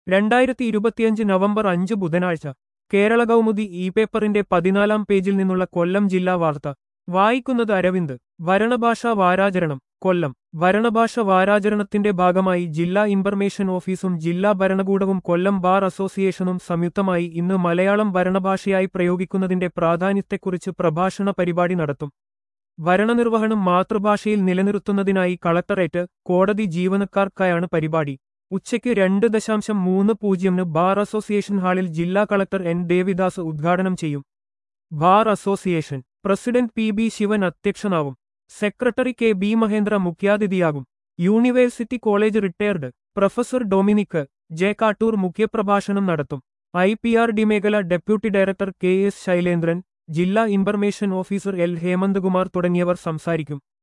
2025 November 5 ബുധനാഴ്ച Kerala Kaumudi E പേപ്പറിന്റെ 14-ാം പേജിൽ നിന്നുള്ള കൊല്ലം ജില്ലാ വാർത്ത വായിക്കുന്നത് അരവിന്ദ്. വരണഭാഷാ വാരാചരണം കൊല്ലം. വരണഭാഷ വാരാചരണത്തിന്റെ ഭാഗമായി ജില്ലാ ഇൻഫർമേഷൻ ഓഫീസും ജില്ലാ ഭരണകൂടവും കൊല്ലം ബാർ അസോസിയേഷനും സംയുക്തമായി ഇന്ന് മലയാളം വരണഭാഷയായി പ്രയോഗിക്കുന്നതിന്റെ പ്രാധാന്യത്തെക്കുറിച്ച് പ്രഭാഷണ പരിപാടി നടത്തും. ഭരണനിർവഹണം മാതൃഭാഷയിൽ നിലനിർത്തുന്നതിനായി കളക്ടറേറ്റ്, കോടതി ജീവനക്കാർക്കായാണ് പരിപാടി. ഉച്ചയ്ക്ക് 2:30 ബാർ അസോസിയേഷൻ ഹാളിൽ ജില്ലാ കളക്ടർ എൻ ദേവിദാസ് ഉദ്ഘാടനം ചെയ്യും. Bar association president P B Shivan അധ്യക്ഷനാവും. സെക്രട്ടറി കെ ബി മഹേന്ദ്ര മുഖ്യാതിഥിയാകും. University college retired professor Dominic J Kattoor മുഖ്യപ്രഭാഷണം നടത്തും. IPRD മേഖല deputy director K S Shailendran, ജില്ലാ ഇൻഫർമേഷൻ ഓഫീസർ എൽ ഹേമന്തകുമാർ തുടങ്ങിയവർ സംസാരിക്കും.